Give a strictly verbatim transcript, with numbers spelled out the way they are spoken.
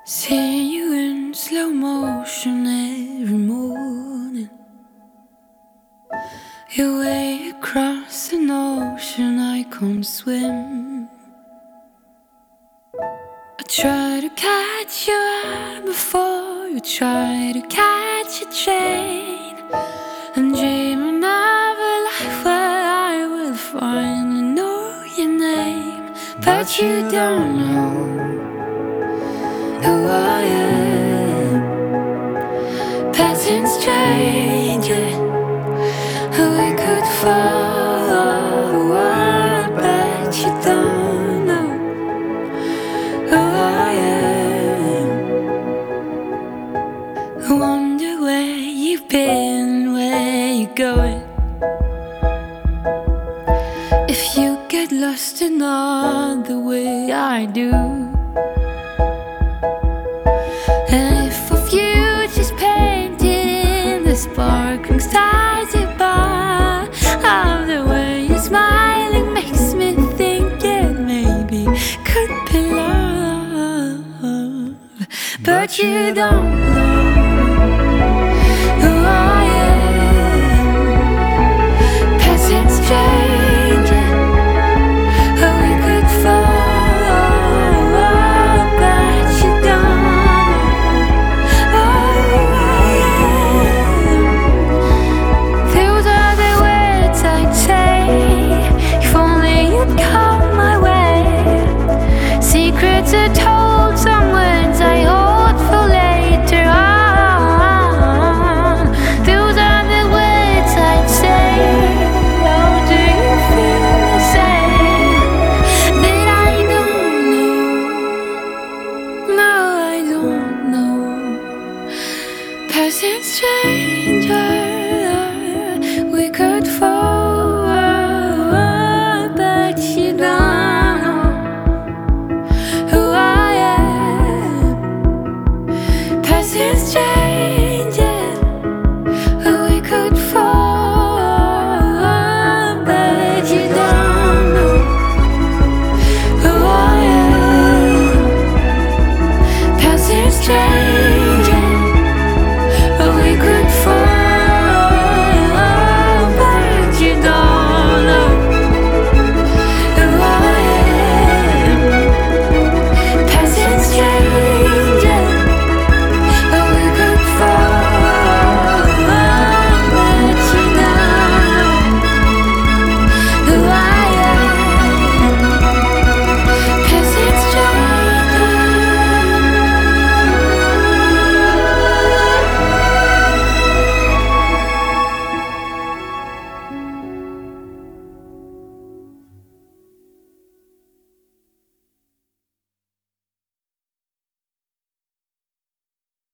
See you in slow motion every morning. Your way across an ocean I can't swim. I try to catch your eye before you try to catch a train. I'm dreaming of a life where I will finally know your name, but you don't know who I am. Passing stranger, we could fall, but you don't know who I am. I wonder where you've been, where you're going. If you get lost in all the way I do, and if our future's painted in the sparkling stars above, how the way you're smiling makes me think it maybe could be love, but you don't know